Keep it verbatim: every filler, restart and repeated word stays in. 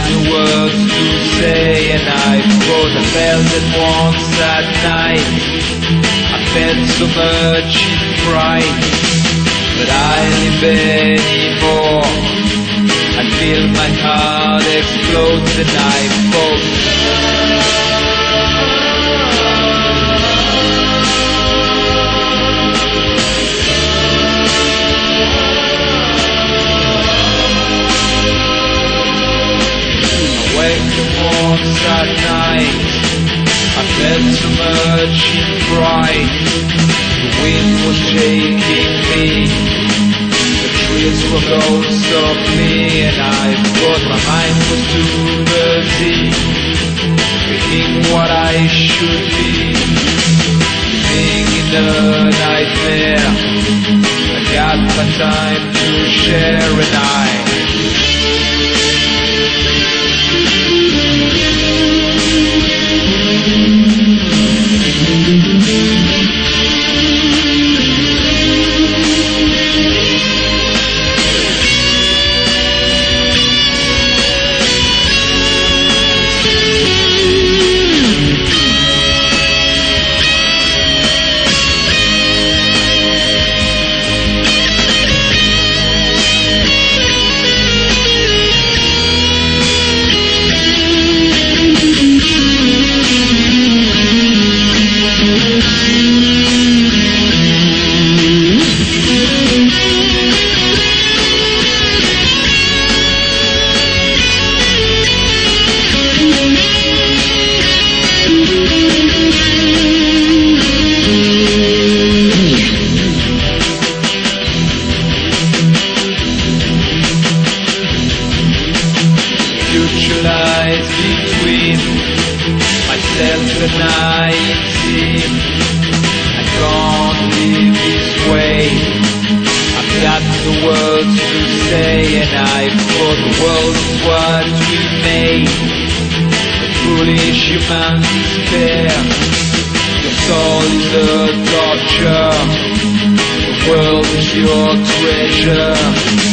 the words to say, and I thought I felt it once that night. I felt so much in fright, but I live anymore. I feel my heart explodes and I fall. Once that night, I felt so much in fright. The wind was shaking me, the trees were going softly, and I thought my mind was too dirty, thinking what I should be, living in a nightmare. I got my time to share, and I lies between myself and I, it seems. I can't live this way. I've got the words to say, and I thought the world is what we made. The foolish human despair. Your soul is a torture. The world is your treasure.